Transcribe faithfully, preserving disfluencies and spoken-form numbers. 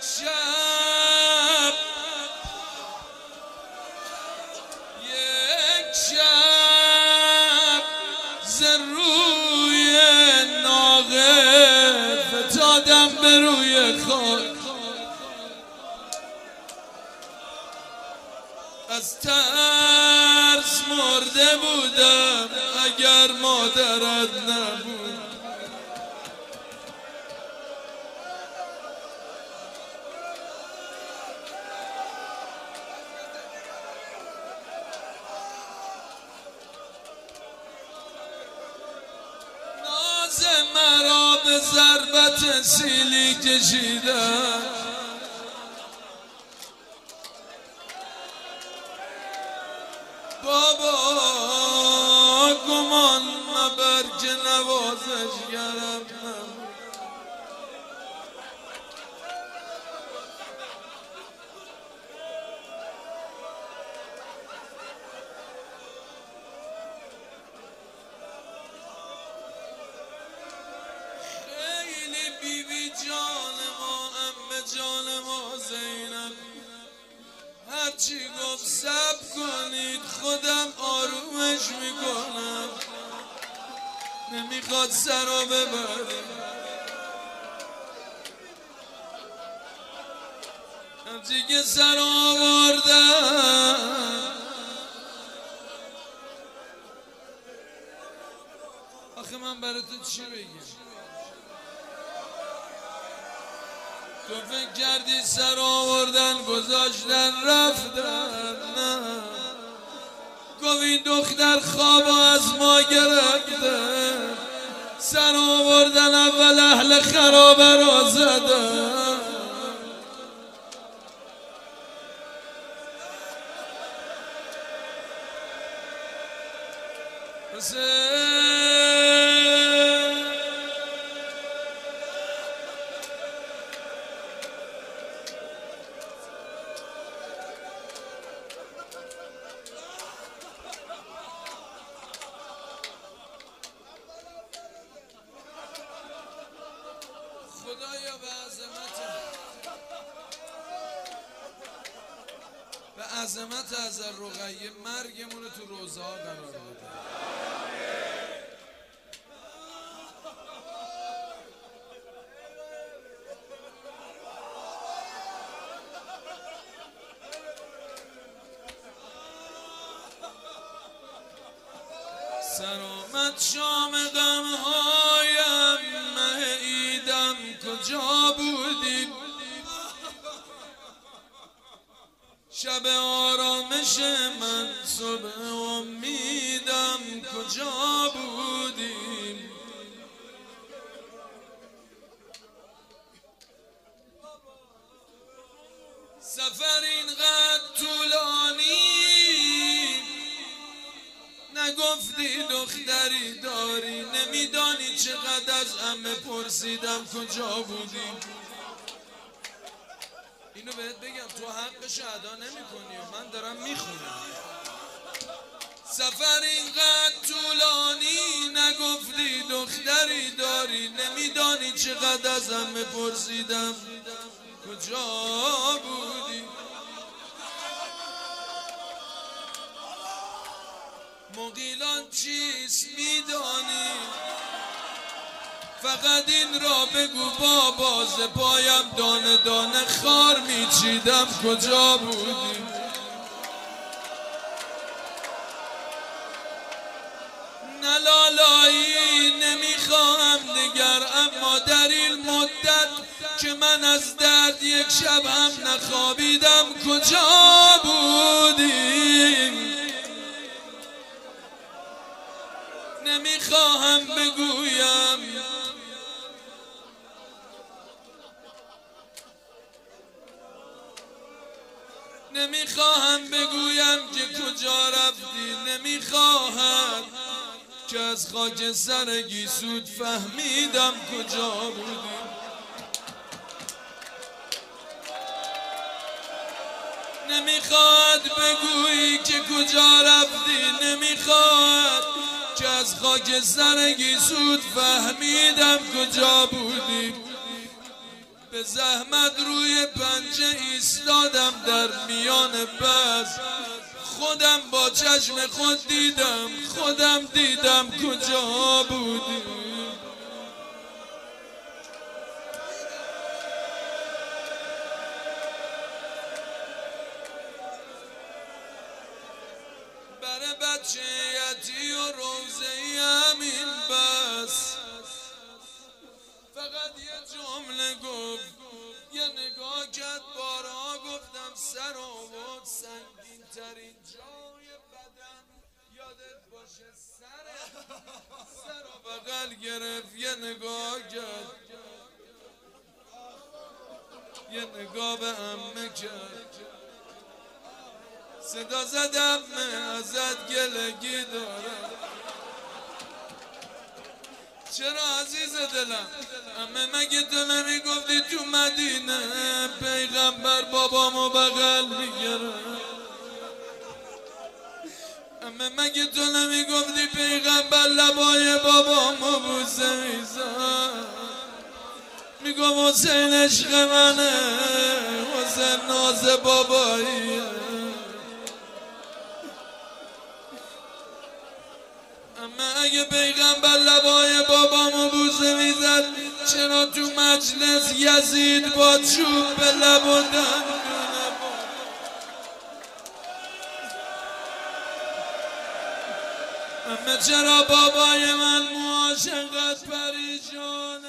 شب یک شب ز روی ناقه فتادم به روی خاک، از ترس مرده بودم اگر مادرت نبود. ناز مرا به ضربت سیلی کشیدم، بابا گمان مبر که نوازشگرم نبود. خیلی بیبی جان ما، عمه جان ما زینب، هرچی گفت صبر کنید خودم آرومش میکنم، نمیخواد سر رو ببریم. هرچی که سر آوردم، آخه من برای تو چی بگم؟ تو فکر کردی سر آوردن گذاشتن رفتن؟ نه، گفت این دختر خواب از ما گرفته، سر آوردن اول اهل خرابه را زدن. خدایا به عظمت به عظمت از رقیه مرگمون رو تو روزه ها قرار بده. سرآمد شام غمهایم، مه عیدم کجا بودیم؟ شب آرامش من، صبح امیدم کجا بودیم؟ سفر اینقدر طولانی، نگفتی دختری داری، نمیدانی چقدر از عمه پرسیدم کجا بودی. اینو بهت بگم تو حقش ادا نمی کنی و من دارم میخونم. سفر اینقدر طولانی، نگفتی دختری داری، نمیدانی چقدر از عمه پرسیدم کجا بودی. مغیلان چیست میدانی؟ فقط این را بگو بابا، ز پایم دانه دانه خار میچیدم کجا بودی؟ نه لالایی نمیخواهم دگر، اما در این مدت که من از درد یک شب هم نخوابیدم کجا بودیم؟ نمیخواهم بگویم، نمیخواهم بگویم که کجا رفتی، نمیخواهم که از خاک سر گیسوت فهمیدم کجا بودی. نمیخواد بگویی که کجا رفتی، نمیخواد که از خاک سر گیسوت فهمیدم کجا بودی. به زحمت روی پنجه ایستادم در میان بس، خودم با چشم خود دیدم، خودم دیدم کجا بودی. برای بچه یتی و روزه همین بس، فقط یه جمله گفت، یه نگاه کرد بارها، گفتم سر آورد سنگین ترین جای بدن یادت باشه سر سر و بغل گرفت، یه نگاه کرد، یه نگاه به عمه کرد، صدا زد عمه ازت گلگی دارم. چرا عزیز دلم؟ عمه مگه تو نمیگفتی تو مدینه پیغمبر بابامو بغل میگیره؟ عمه مگه تو نمیگفتی پیغمبر لبای بابامو بوسه میزن؟ میگم حسین عشق منه، حسین ناز باباییه. اما اگه پیغمبر لبای بابامو بوسه میزد، چرا تو مجلس یزید با چوب به لب و دندونه بود؟ اما چرا بابای من معاشقت پریشانه؟